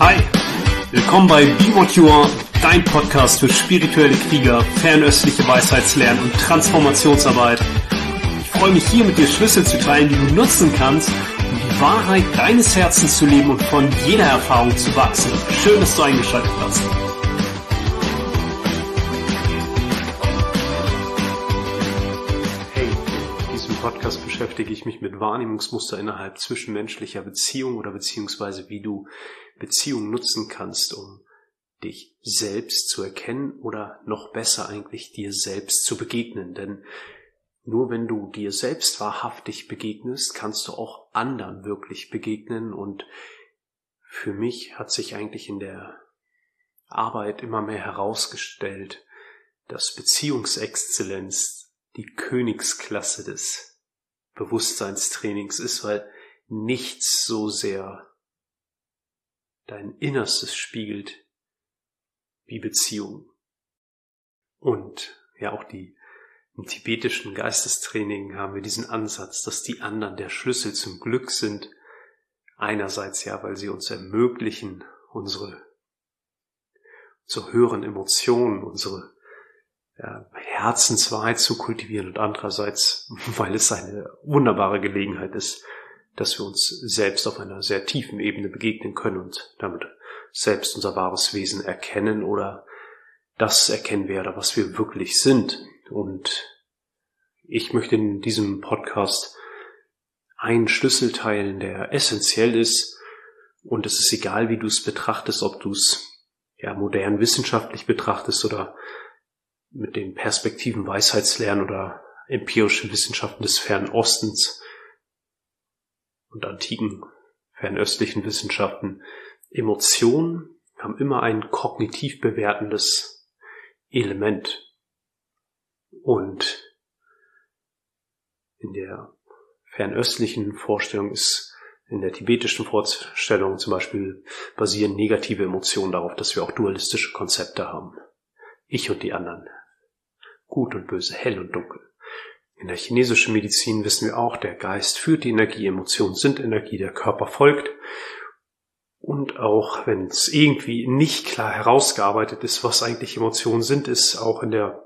Hi, willkommen bei Be What You Are, dein Podcast für spirituelle Krieger, fernöstliche Weisheitslernen und Transformationsarbeit. Ich freue mich hier mit dir Schlüssel zu teilen, die du nutzen kannst, um die Wahrheit deines Herzens zu leben und von jeder Erfahrung zu wachsen. Schön, dass du eingeschaltet hast. In diesem Podcast beschäftige ich mich mit Wahrnehmungsmuster innerhalb zwischenmenschlicher Beziehungen oder beziehungsweise wie du Beziehungen nutzen kannst, um dich selbst zu erkennen oder noch besser eigentlich dir selbst zu begegnen. Denn nur wenn du dir selbst wahrhaftig begegnest, kannst du auch anderen wirklich begegnen. Und für mich hat sich eigentlich in der Arbeit immer mehr herausgestellt, dass Beziehungsexzellenz die Königsklasse des Bewusstseinstrainings ist, weil nichts so sehr dein Innerstes spiegelt wie Beziehung. Und ja, auch im tibetischen Geistestraining haben wir diesen Ansatz, dass die anderen der Schlüssel zum Glück sind. Einerseits ja, weil sie uns ermöglichen, unsere höheren Emotionen, unsere Herzenswahrheit zu kultivieren und andererseits, weil es eine wunderbare Gelegenheit ist, dass wir uns selbst auf einer sehr tiefen Ebene begegnen können und damit selbst unser wahres Wesen erkennen oder das erkennen werden, was wir wirklich sind. Und ich möchte in diesem Podcast einen Schlüssel teilen, der essentiell ist, und es ist egal, wie du es betrachtest, ob du es modern wissenschaftlich betrachtest oder mit den Perspektiven Weisheitslernen oder empirischen Wissenschaften des Fernen Ostens und antiken fernöstlichen Wissenschaften. Emotionen haben immer ein kognitiv bewertendes Element. Und in der fernöstlichen Vorstellung in der tibetischen Vorstellung zum Beispiel basieren negative Emotionen darauf, dass wir auch dualistische Konzepte haben. Ich und die anderen. Gut und böse, hell und dunkel. In der chinesischen Medizin wissen wir auch, der Geist führt die Energie, Emotionen sind Energie, der Körper folgt. Und auch wenn es irgendwie nicht klar herausgearbeitet ist, was eigentlich Emotionen sind, ist auch in der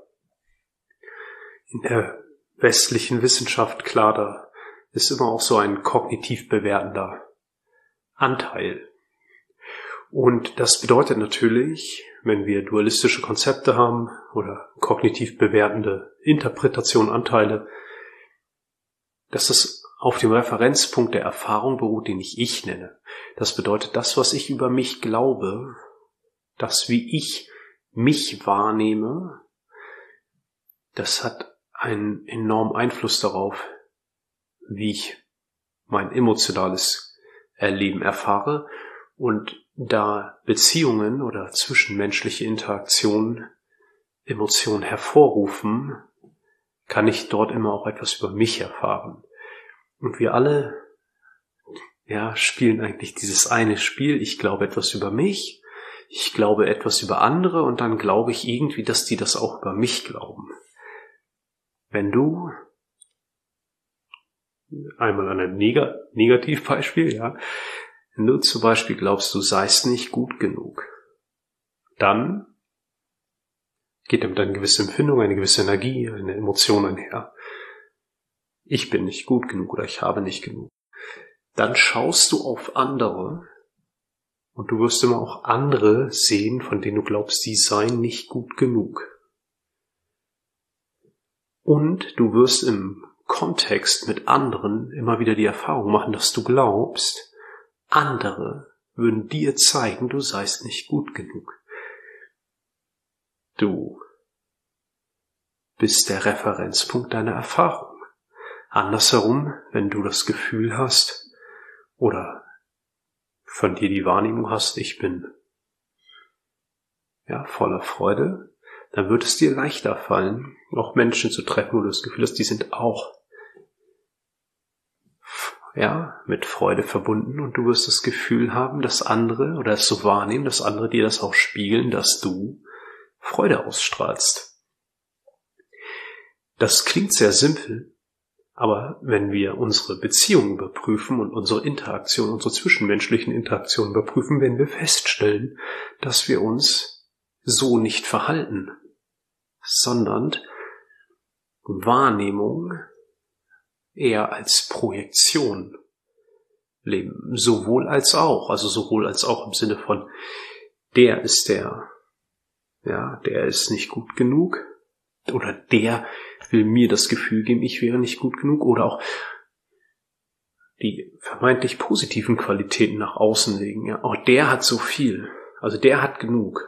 westlichen Wissenschaft klar, da ist immer auch so ein kognitiv bewertender Anteil. Und das bedeutet natürlich, wenn wir dualistische Konzepte haben oder kognitiv bewertende Interpretation, Anteile, dass es auf dem Referenzpunkt der Erfahrung beruht, den ich nenne. Das bedeutet, das, was ich über mich glaube, das, wie ich mich wahrnehme, das hat einen enormen Einfluss darauf, wie ich mein emotionales Erleben erfahre. Und da Beziehungen oder zwischenmenschliche Interaktionen Emotionen hervorrufen, kann ich dort immer auch etwas über mich erfahren. Und wir alle spielen eigentlich dieses eine Spiel. Ich glaube etwas über mich, ich glaube etwas über andere und dann glaube ich irgendwie, dass die das auch über mich glauben. Wenn du einmal an ein Negativbeispiel, wenn du zum Beispiel glaubst, du seist nicht gut genug, dann geht damit eine gewisse Empfindung, eine gewisse Energie, eine Emotion einher. Ich bin nicht gut genug oder ich habe nicht genug. Dann schaust du auf andere und du wirst immer auch andere sehen, von denen du glaubst, die seien nicht gut genug. Und du wirst im Kontext mit anderen immer wieder die Erfahrung machen, dass du glaubst, andere würden dir zeigen, du seist nicht gut genug. Du bist der Referenzpunkt deiner Erfahrung. Andersherum, wenn du das Gefühl hast oder von dir die Wahrnehmung hast, ich bin voller Freude, dann wird es dir leichter fallen, auch Menschen zu treffen, wo du das Gefühl hast, die sind auch mit Freude verbunden und du wirst das Gefühl haben, dass andere oder es so wahrnehmen, dass andere dir das auch spiegeln, dass du Freude ausstrahlst. Das klingt sehr simpel, Aber wenn wir unsere Beziehungen überprüfen und unsere Interaktion, unsere zwischenmenschlichen Interaktionen überprüfen, werden wir feststellen, dass wir uns so nicht verhalten, sondern Wahrnehmung eher als Projektion leben. Sowohl als auch im Sinne von, der ist nicht gut genug, oder der will mir das Gefühl geben, ich wäre nicht gut genug, oder auch die vermeintlich positiven Qualitäten nach außen legen. Ja, auch der hat so viel, also der hat genug.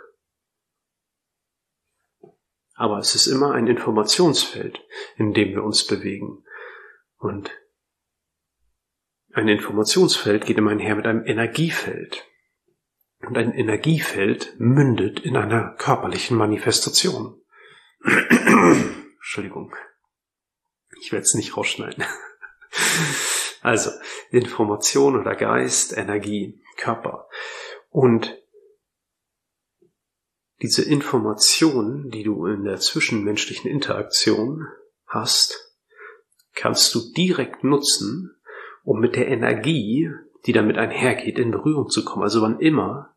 Aber es ist immer ein Informationsfeld, in dem wir uns bewegen. Und ein Informationsfeld geht immer einher mit einem Energiefeld. Und ein Energiefeld mündet in einer körperlichen Manifestation. Entschuldigung. Ich werde es nicht rausschneiden. Also, Information oder Geist, Energie, Körper. Und diese Information, die du in der zwischenmenschlichen Interaktion hast, kannst du direkt nutzen, um mit der Energie, die damit einhergeht, in Berührung zu kommen. Also wann immer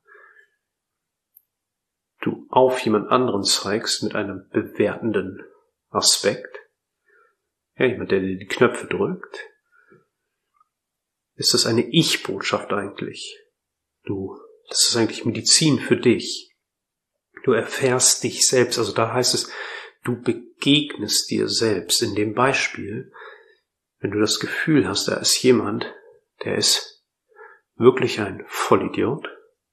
du auf jemand anderen zeigst mit einem bewertenden Aspekt, ja, jemand, der dir die Knöpfe drückt, ist das eine Ich-Botschaft eigentlich. Das ist eigentlich Medizin für dich. Du erfährst dich selbst, also da heißt es, du begegnest dir selbst. In dem Beispiel, wenn du das Gefühl hast, da ist jemand, der ist wirklich ein Vollidiot,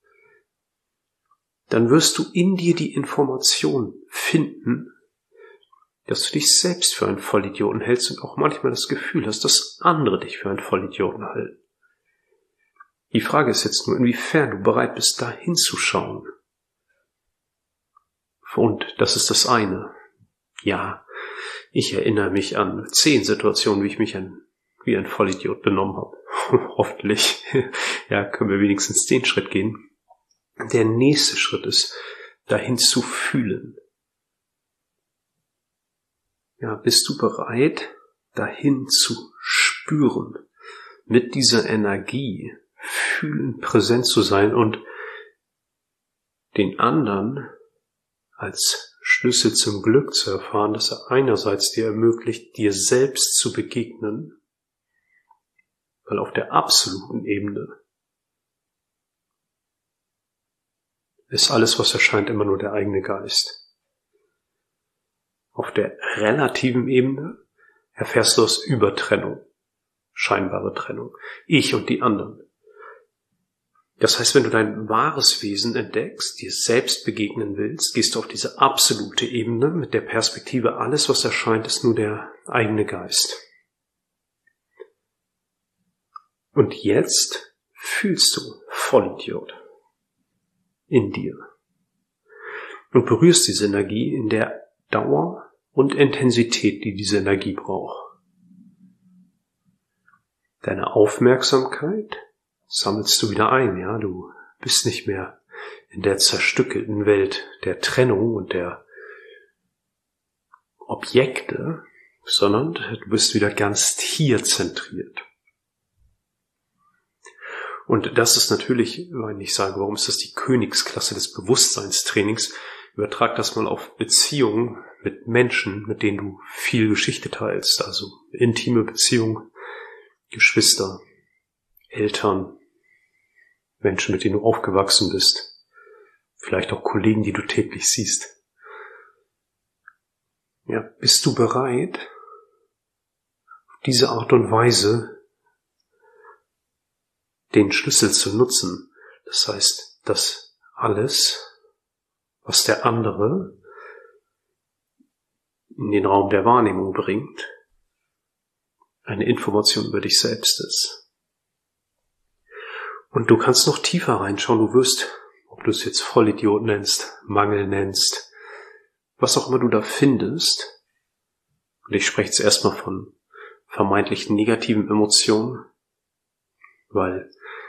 dann wirst du in dir die Information finden, dass du dich selbst für einen Vollidioten hältst und auch manchmal das Gefühl hast, dass andere dich für einen Vollidioten halten. Die Frage ist jetzt nur, inwiefern du bereit bist, da hinzuschauen. Und das ist das eine. Ja, ich erinnere mich an 10 Situationen, wie ich mich wie ein Vollidiot benommen habe. Hoffentlich, ja, können wir wenigstens den Schritt gehen. Der nächste Schritt ist, dahin zu fühlen. Ja, bist du bereit, dahin zu spüren, mit dieser Energie fühlen, präsent zu sein und den anderen als Schlüssel zum Glück zu erfahren, dass er einerseits dir ermöglicht, dir selbst zu begegnen, weil auf der absoluten Ebene ist alles, was erscheint, immer nur der eigene Geist. Auf der relativen Ebene erfährst du aus Übertrennung, scheinbare Trennung, ich und die anderen. Das heißt, wenn du dein wahres Wesen entdeckst, dir selbst begegnen willst, gehst du auf diese absolute Ebene mit der Perspektive, alles, was erscheint, ist nur der eigene Geist. Und jetzt fühlst du Vollidiot in dir und berührst diese Energie in der Dauer und Intensität, die diese Energie braucht. Deine Aufmerksamkeit sammelst du wieder ein, ja, du bist nicht mehr in der zerstückelten Welt der Trennung und der Objekte, sondern du bist wieder ganz hier zentriert. Und das ist natürlich, wenn ich sage, warum ist das die Königsklasse des Bewusstseinstrainings, übertrag das mal auf Beziehungen mit Menschen, mit denen du viel Geschichte teilst, also intime Beziehungen, Geschwister, Eltern, Menschen, mit denen du aufgewachsen bist, vielleicht auch Kollegen, die du täglich siehst. Ja, bist du bereit, auf diese Art und Weise den Schlüssel zu nutzen? Das heißt, dass alles, was der andere in den Raum der Wahrnehmung bringt, eine Information über dich selbst ist. Und du kannst noch tiefer reinschauen, du wirst, ob du es jetzt Vollidiot nennst, Mangel nennst, was auch immer du da findest, und ich spreche jetzt erstmal von vermeintlich negativen Emotionen, weil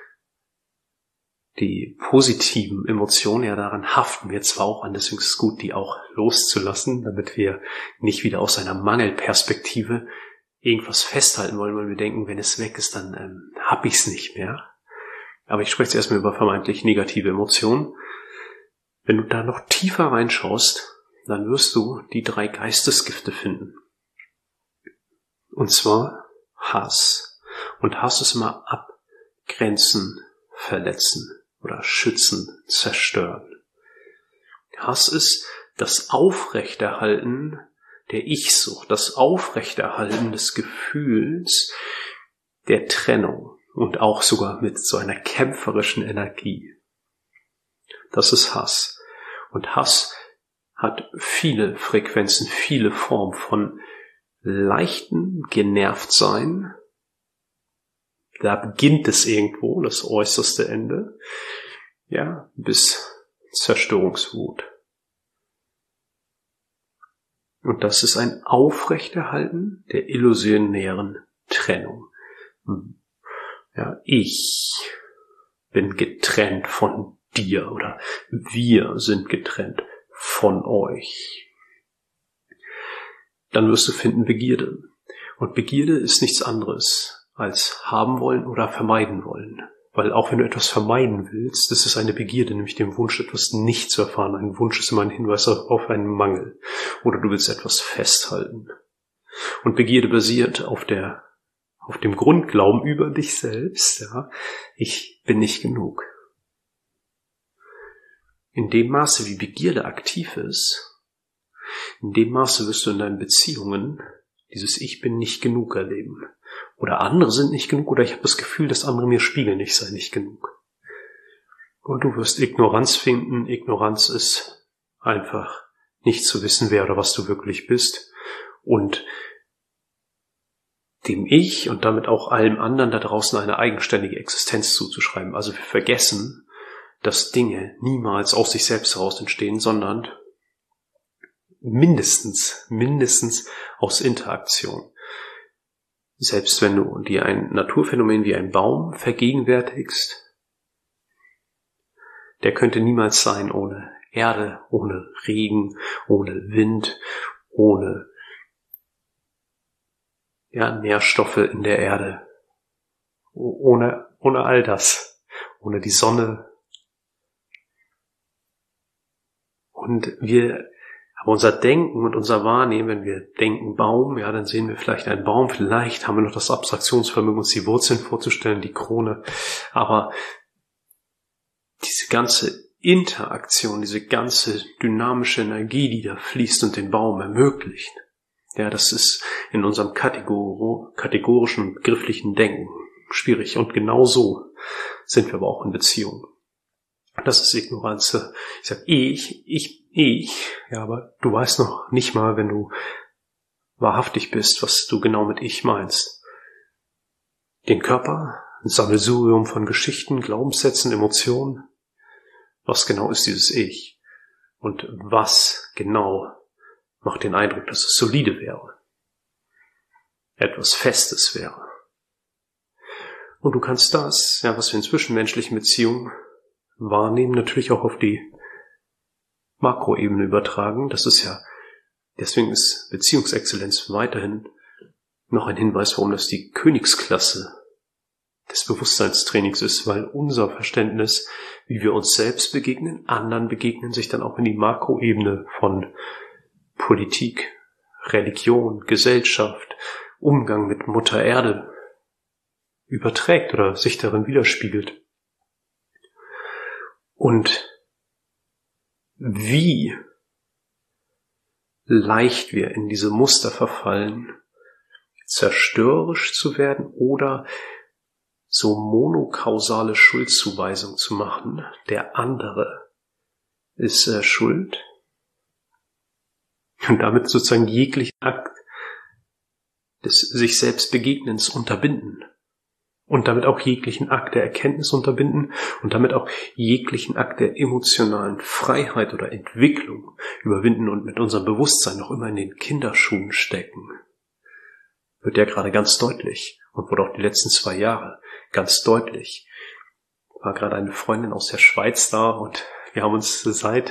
die positiven Emotionen, ja, daran haften wir zwar auch an, deswegen ist es gut, die auch loszulassen, damit wir nicht wieder aus einer Mangelperspektive irgendwas festhalten wollen, weil wir denken, wenn es weg ist, dann hab ich's nicht mehr. Aber ich spreche jetzt erstmal über vermeintlich negative Emotionen. Wenn du da noch tiefer reinschaust, dann wirst du die 3 Geistesgifte finden. Und zwar Hass. Und Hass ist immer abgrenzen, verletzen oder schützen, zerstören. Hass ist das Aufrechterhalten der Ich-Sucht, das Aufrechterhalten des Gefühls der Trennung und auch sogar mit so einer kämpferischen Energie. Das ist Hass. Und Hass hat viele Frequenzen, viele Formen von leichten Genervtsein. Da beginnt es irgendwo, das äußerste Ende, ja, bis Zerstörungswut. Und das ist ein Aufrechterhalten der illusionären Trennung. Ja, ich bin getrennt von dir oder wir sind getrennt von euch. Dann wirst du finden Begierde. Und Begierde ist nichts anderes als haben wollen oder vermeiden wollen. Weil auch wenn du etwas vermeiden willst, das ist eine Begierde, nämlich den Wunsch, etwas nicht zu erfahren. Ein Wunsch ist immer ein Hinweis auf einen Mangel. Oder du willst etwas festhalten. Und Begierde basiert auf dem Grundglauben über dich selbst. Ja, ich bin nicht genug. In dem Maße, wie Begierde aktiv ist, in dem Maße wirst du in deinen Beziehungen dieses Ich bin nicht genug erleben. Oder andere sind nicht genug, oder ich habe das Gefühl, dass andere mir spiegeln, ich sei nicht genug. Und du wirst Ignoranz finden. Ignoranz ist einfach nicht zu wissen, wer oder was du wirklich bist. Und dem Ich und damit auch allem anderen da draußen eine eigenständige Existenz zuzuschreiben. Also wir vergessen, dass Dinge niemals aus sich selbst heraus entstehen, sondern mindestens aus Interaktion. Selbst wenn du dir ein Naturphänomen wie ein Baum vergegenwärtigst, der könnte niemals sein ohne Erde, ohne Regen, ohne Wind, ohne Nährstoffe in der Erde, ohne all das, ohne die Sonne. Und aber unser Denken und unser Wahrnehmen, wenn wir denken Baum, ja, dann sehen wir vielleicht einen Baum, vielleicht haben wir noch das Abstraktionsvermögen, uns die Wurzeln vorzustellen, die Krone. Aber diese ganze Interaktion, diese ganze dynamische Energie, die da fließt und den Baum ermöglicht, ja, das ist in unserem kategorischen, begrifflichen Denken schwierig. Und genau so sind wir aber auch in Beziehungen. Das ist Ignoranz. Ich sage, ich, ja, aber du weißt noch nicht mal, wenn du wahrhaftig bist, was du genau mit ich meinst. Den Körper, ein Sammelsurium von Geschichten, Glaubenssätzen, Emotionen. Was genau ist dieses Ich? Und was genau macht den Eindruck, dass es solide wäre? Etwas Festes wäre. Und du kannst das, ja, was wir in zwischenmenschlichen Beziehungen wahrnehmen, natürlich auch auf die Makroebene übertragen. Das ist ja, deswegen ist Beziehungsexzellenz weiterhin noch ein Hinweis, warum das die Königsklasse des Bewusstseinstrainings ist, weil unser Verständnis, wie wir uns selbst begegnen, anderen begegnen, sich dann auch in die Makroebene von Politik, Religion, Gesellschaft, Umgang mit Mutter Erde überträgt oder sich darin widerspiegelt. Und wie leicht wir in diese Muster verfallen, zerstörerisch zu werden oder so monokausale Schuldzuweisung zu machen, der andere ist schuld, und damit sozusagen jeglichen Akt des sich selbst Begegnens unterbinden und damit auch jeglichen Akt der Erkenntnis unterbinden und damit auch jeglichen Akt der emotionalen Freiheit oder Entwicklung überwinden und mit unserem Bewusstsein noch immer in den Kinderschuhen stecken. Wird ja gerade ganz deutlich und wurde auch die letzten 2 Jahre ganz deutlich. War gerade eine Freundin aus der Schweiz da und wir haben uns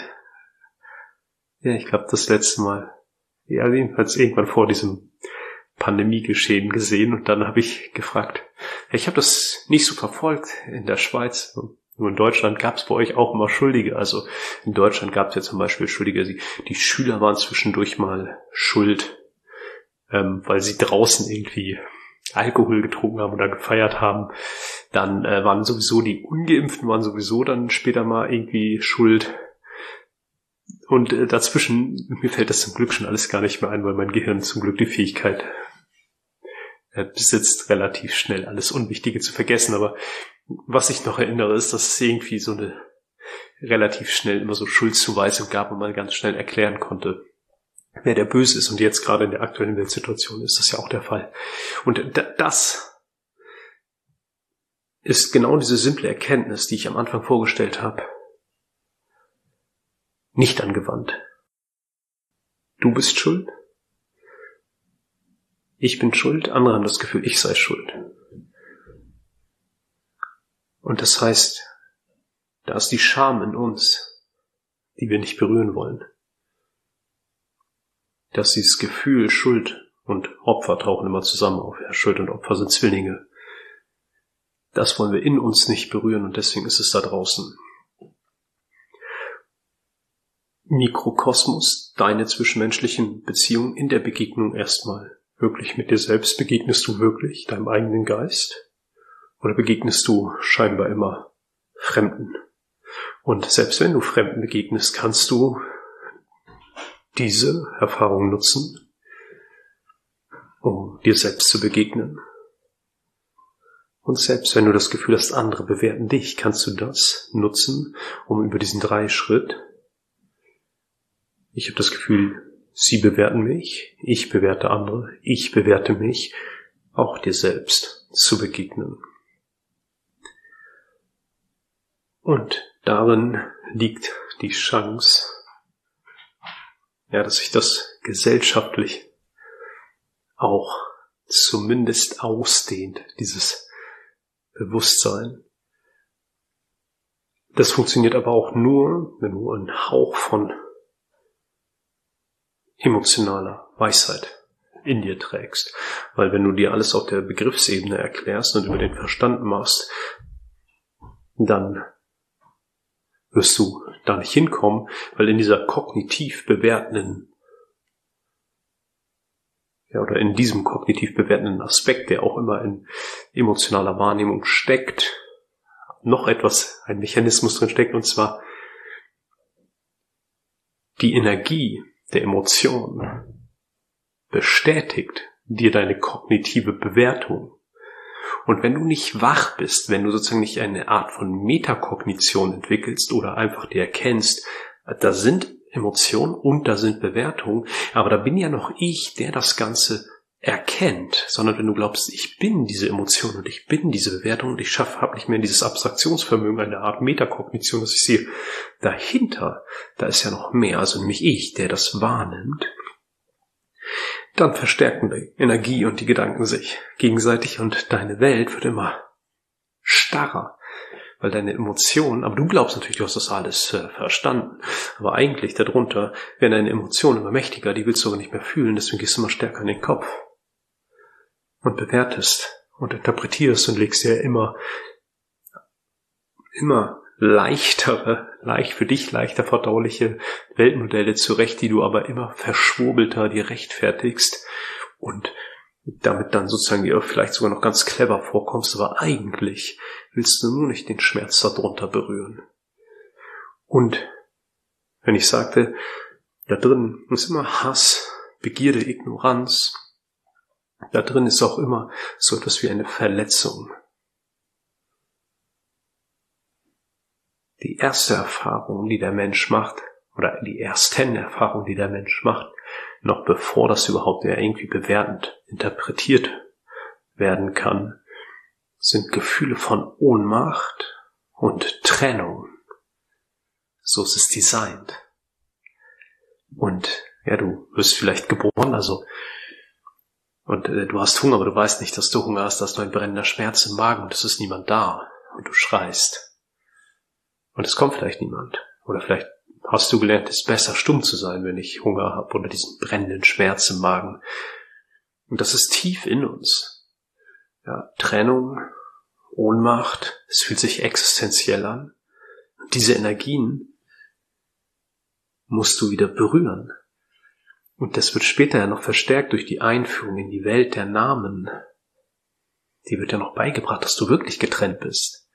ich glaube das letzte Mal, ja jedenfalls irgendwann vor diesem Pandemiegeschehen gesehen und dann habe ich gefragt, ich habe das nicht so verfolgt in der Schweiz. Nur in Deutschland gab es bei euch auch immer Schuldige. Also in Deutschland gab es ja zum Beispiel Schuldige. Die Schüler waren zwischendurch mal schuld, weil sie draußen irgendwie Alkohol getrunken haben oder gefeiert haben. Dann waren sowieso die Ungeimpften waren sowieso dann später mal irgendwie schuld. Und dazwischen, mir fällt das zum Glück schon alles gar nicht mehr ein, weil mein Gehirn zum Glück die Fähigkeit besitzt, relativ schnell alles Unwichtige zu vergessen. Aber was ich noch erinnere, ist, dass es irgendwie so eine relativ schnell immer so Schuldzuweisung gab und man ganz schnell erklären konnte, wer der Böse ist. Und jetzt gerade in der aktuellen Weltsituation ist das ja auch der Fall. Und das ist genau diese simple Erkenntnis, die ich am Anfang vorgestellt habe, nicht angewandt. Du bist schuld. Ich bin schuld. Andere haben das Gefühl, ich sei schuld. Und das heißt, da ist die Scham in uns, die wir nicht berühren wollen. Dass dieses Gefühl Schuld und Opfer tauchen immer zusammen auf. Ja, Schuld und Opfer sind Zwillinge. Das wollen wir in uns nicht berühren und deswegen ist es da draußen. Mikrokosmos, deine zwischenmenschlichen Beziehungen in der Begegnung erstmal. Wirklich mit dir selbst begegnest du wirklich deinem eigenen Geist? Oder begegnest du scheinbar immer Fremden? Und selbst wenn du Fremden begegnest, kannst du diese Erfahrung nutzen, um dir selbst zu begegnen. Und selbst wenn du das Gefühl hast, andere bewerten dich, kannst du das nutzen, um über diesen 3-Schritt, ich habe das Gefühl, sie bewerten mich, ich bewerte andere, ich bewerte mich, auch dir selbst zu begegnen. Und darin liegt die Chance, dass sich das gesellschaftlich auch zumindest ausdehnt, dieses Bewusstsein. Das funktioniert aber auch nur, wenn du einen Hauch von emotionaler Weisheit in dir trägst. Weil wenn du dir alles auf der Begriffsebene erklärst und über den Verstand machst, dann wirst du da nicht hinkommen, weil in dieser kognitiv bewertenden oder in diesem kognitiv bewertenden Aspekt, der auch immer in emotionaler Wahrnehmung steckt, noch ein Mechanismus drin steckt, und zwar die Energie der Emotion bestätigt dir deine kognitive Bewertung. Und wenn du nicht wach bist, wenn du sozusagen nicht eine Art von Metakognition entwickelst oder einfach dir erkennst, da sind Emotionen und da sind Bewertungen, aber da bin ja noch ich, der das Ganze erkennt, sondern wenn du glaubst, ich bin diese Emotion und ich bin diese Bewertung und ich habe nicht mehr dieses Abstraktionsvermögen, eine Art Metakognition, dass ich sehe, dahinter, da ist ja noch mehr, also nämlich ich, der das wahrnimmt, dann verstärken die Energie und die Gedanken sich gegenseitig und deine Welt wird immer starrer, weil deine Emotionen, aber du glaubst natürlich, du hast das alles verstanden, aber eigentlich darunter werden deine Emotionen immer mächtiger, die willst du aber nicht mehr fühlen, deswegen gehst du immer stärker in den Kopf und bewertest und interpretierst und legst dir immer leichtere, für dich leichter verdauliche Weltmodelle zurecht, die du aber immer verschwurbelter dir rechtfertigst und damit dann sozusagen dir vielleicht sogar noch ganz clever vorkommst, aber eigentlich willst du nur nicht den Schmerz darunter berühren. Und wenn ich sagte, da drin ist immer Hass, Begierde, Ignoranz, da drin ist auch immer so etwas wie eine Verletzung. Die erste Erfahrung, die der Mensch macht, oder die ersten Erfahrungen, die der Mensch macht, noch bevor das überhaupt irgendwie bewertend interpretiert werden kann, sind Gefühle von Ohnmacht und Trennung. So ist es designt. Und du wirst vielleicht geboren, und du hast Hunger, aber du weißt nicht, dass du Hunger hast, da ist nur ein brennender Schmerz im Magen und es ist niemand da und du schreist. Und es kommt vielleicht niemand. Oder vielleicht hast du gelernt, es ist besser, stumm zu sein, wenn ich Hunger habe oder diesen brennenden Schmerz im Magen. Und das ist tief in uns. Ja, Trennung, Ohnmacht, es fühlt sich existenziell an. Und diese Energien musst du wieder berühren. Und das wird später ja noch verstärkt durch die Einführung in die Welt der Namen. Die wird ja noch beigebracht, dass du wirklich getrennt bist.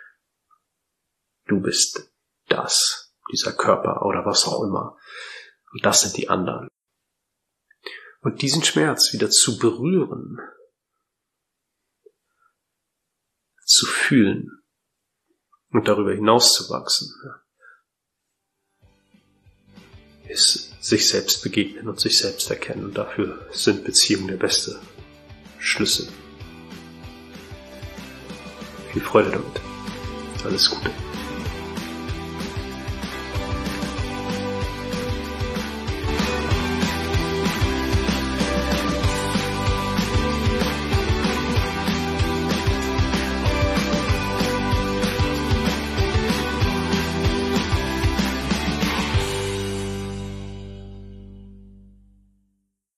Du bist das, dieser Körper oder was auch immer. Und das sind die anderen. Und diesen Schmerz wieder zu berühren, zu fühlen und darüber hinaus zu wachsen, ist sich selbst begegnen und sich selbst erkennen. Und dafür sind Beziehungen der beste Schlüssel. Viel Freude damit. Alles Gute.